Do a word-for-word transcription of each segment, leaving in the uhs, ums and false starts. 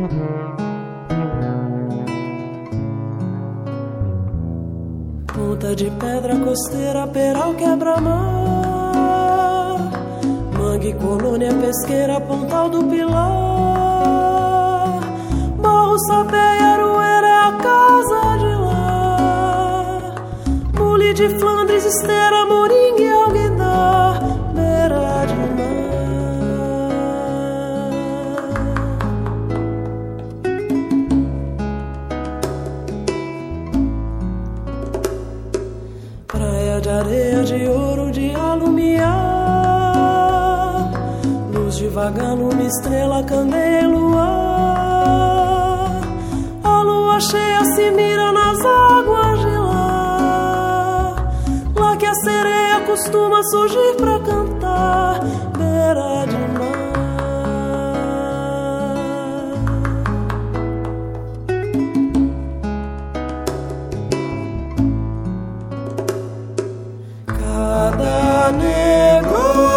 Ponta de pedra costeira, peral quebra-mar, mangue, colônia pesqueira, Pontal do Pilar, Morro, Sapeia, Aroeira é a casa de lá, Mule de Flandres, Esteira, Moringue, Alguidar, beira de de areia, de ouro, de alumiar, luz devagar, numa estrela, candeia e luar. A lua cheia se mira nas águas de lá, lá que a sereia costuma surgir pra cantar, beira de mar. Cada negro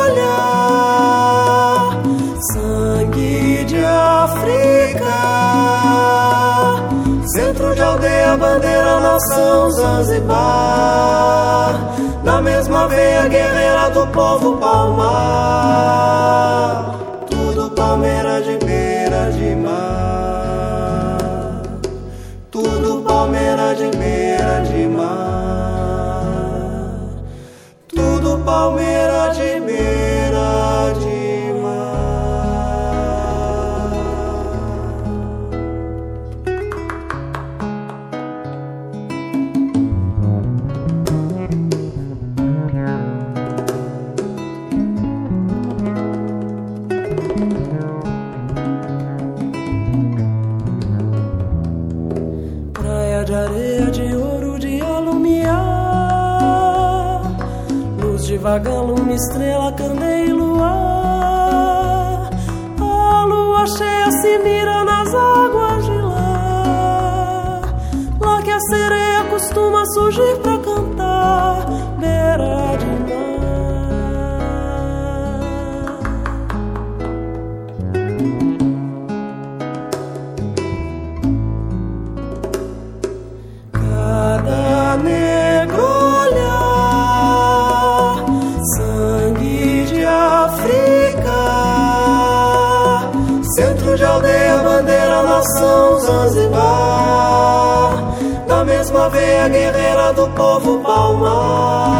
olhar, sangue de África, centro de aldeia, bandeira, nação, Zanzibar, na mesma veia guerreira do povo palmar, tudo palmeira de beira de mar, tudo palmeira de beira de mar. Tudo palmeira de beira de mar. Praia de areia, de ouro, de alumiar, devagar, luma, estrela, candeia e luar. A lua cheia se mira nas águas de lá, lá que a sereia costuma surgir pra cantar, beira de mar. Cada negro olhar, sangue de África, centro de aldeia, bandeira, nação, Zanzibar, na mesma veia guerreira do povo palmar.